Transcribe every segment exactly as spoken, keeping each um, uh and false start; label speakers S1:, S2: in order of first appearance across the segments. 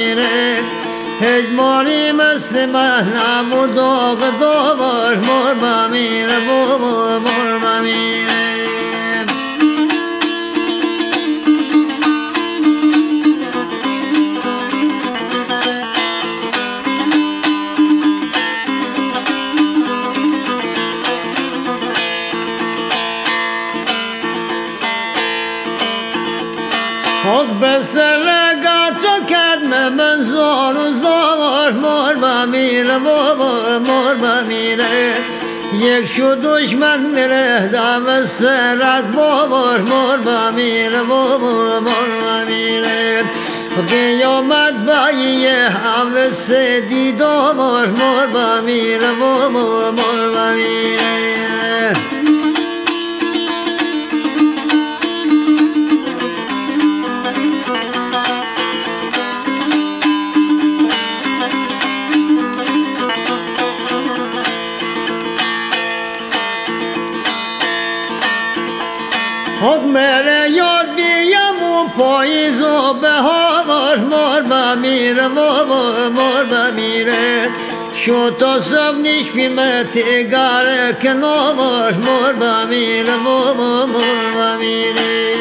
S1: میره هیچ ماری مثل من نمود و دوبار مر بمیره بابا مر بمیره خود به سرگاه تو کرد من زار و زار مر بمیره بابا مر بمیره یک شو دشمن میره دم سرک بابا مر بمیره بابا مر بمیره قیامت باییه همه سدی دامار مر بمیره بابا مر بمیره خود میره یاد بیم و پاییز و بهار مر بمیره بابا مر بمیره شو تا سب نیش بیمه تیگاره کنار مر بمیره بابا مر بمیره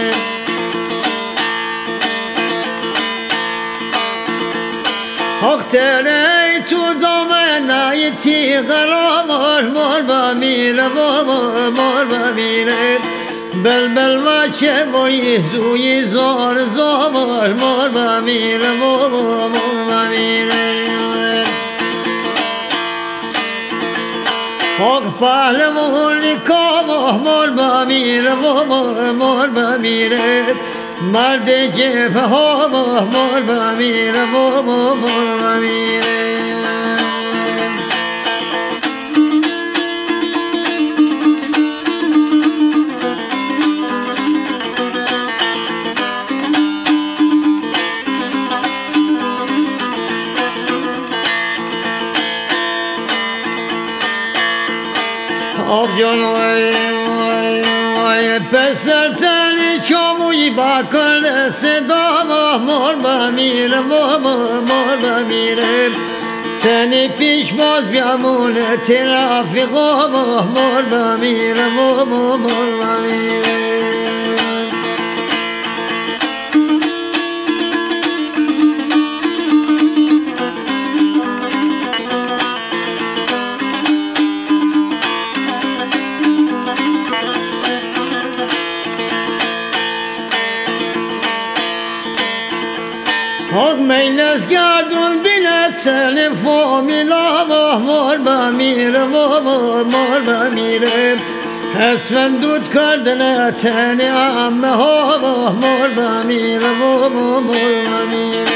S1: حق تره تو دامنه تیغرار مر بمیره بابا مر بمیره بلبل و چه بایی زوی زار زار مر بمیره بابا مر بمیره حق پهلوانی کام مر بمیره بابا مر بمیره مرد جبه ها مر بمیره بابا مر بمیره آب جان وای وای وای پسر تنی چاموی با کرده صدا مر بمیره بابا مر بمیره سنی پیش باز بیامونه ترافیقا مر بمیره بابا مر بمیره حق مینس گردون بیند سن فامیلا مر بمیره بابا مر بمیره اسفن دود کردن تنی عمه ها مر بمیره بابا مر بمیره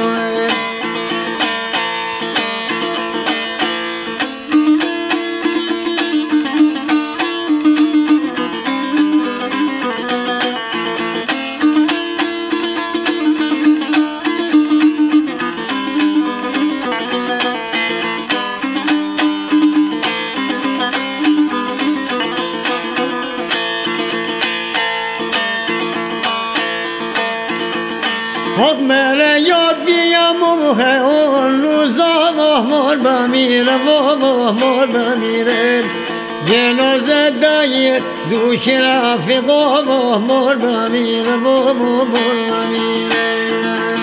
S1: حق میره یاد بیم و اون روزا مر بمیره بابا مر بمیره جنازه دایر دوش رفیقا مر بمیره بابا مر بمیره